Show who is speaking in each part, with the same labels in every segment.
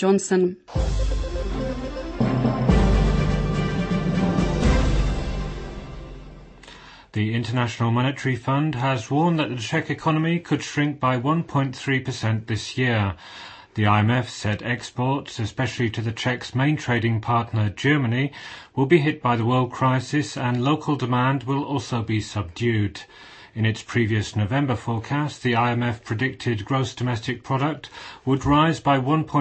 Speaker 1: Johnson.
Speaker 2: The International Monetary Fund has warned that the Czech economy could shrink by 1.3% this year. The IMF said exports, especially to the Czech's main trading partner Germany, will be hit by the world crisis and local demand will also be subdued. In its previous November forecast, the IMF predicted gross domestic product would rise by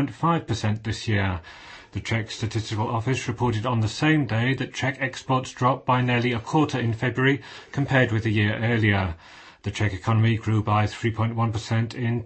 Speaker 2: 1.5% this year. The Czech Statistical Office reported on the same day that Czech exports dropped by nearly a quarter in February compared with a year earlier. The Czech economy grew by 3.1% in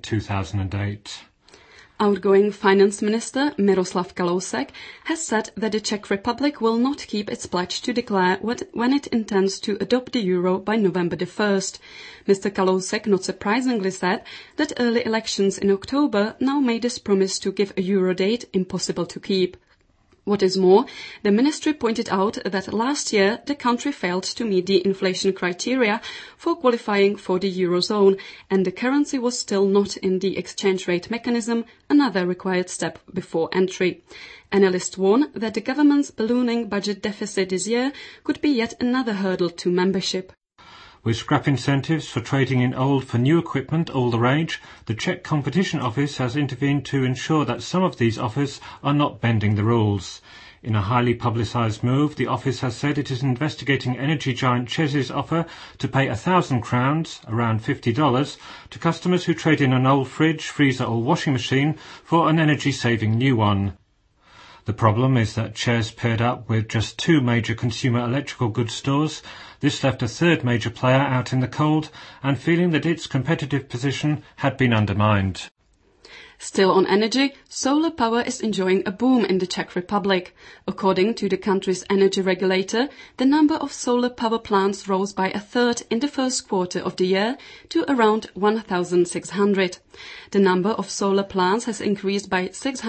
Speaker 2: 2008.
Speaker 1: Outgoing Finance Minister Miroslav Kalousek has said that the Czech Republic will not keep its pledge to declare when it intends to adopt the euro by November the 1st. Mr. Kalousek, not surprisingly, said that early elections in October now made this promise to give a euro date impossible to keep. What is more, the ministry pointed out that last year the country failed to meet the inflation criteria for qualifying for the eurozone, and the currency was still not in the exchange rate mechanism, another required step before entry. Analysts warn that the government's ballooning budget deficit this year could be yet another hurdle to membership.
Speaker 2: With scrap incentives for trading in old for new equipment all the rage, the Czech Competition Office has intervened to ensure that some of these offers are not bending the rules. In a highly publicised move, the office has said it is investigating energy giant ČEZ's offer to pay 1,000 crowns, around $50, to customers who trade in an old fridge, freezer or washing machine for an energy-saving new one. The problem is that ČEZ paired up with just two major consumer electrical goods stores. This left a third major player out in the cold and feeling that its competitive position had been undermined.
Speaker 1: Still on energy, solar power is enjoying a boom in the Czech Republic. According to the country's energy regulator, the number of solar power plants rose by a third in the first quarter of the year to around 1,600. The number of solar plants has increased by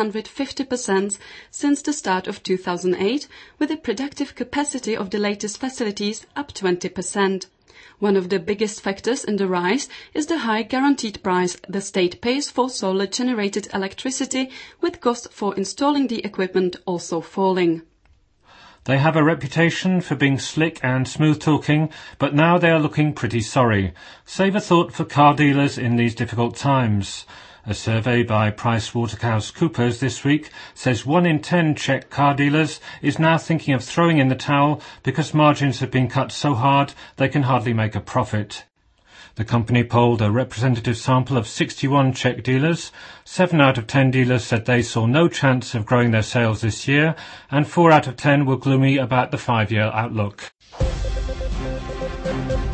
Speaker 1: 650% since the start of 2008, with the productive capacity of the latest facilities up 20%. One of the biggest factors in the rise is the high guaranteed price the state pays for solar-generated electricity, with costs for installing the equipment also falling.
Speaker 2: They have a reputation for being slick and smooth-talking, but now they are looking pretty sorry. Save a thought for car dealers in these difficult times. A survey by PricewaterhouseCoopers this week says 1 in 10 Czech car dealers is now thinking of throwing in the towel because margins have been cut so hard they can hardly make a profit. The company polled a representative sample of 61 Czech dealers. 7 out of 10 dealers said they saw no chance of growing their sales this year, and 4 out of 10 were gloomy about the 5-year outlook.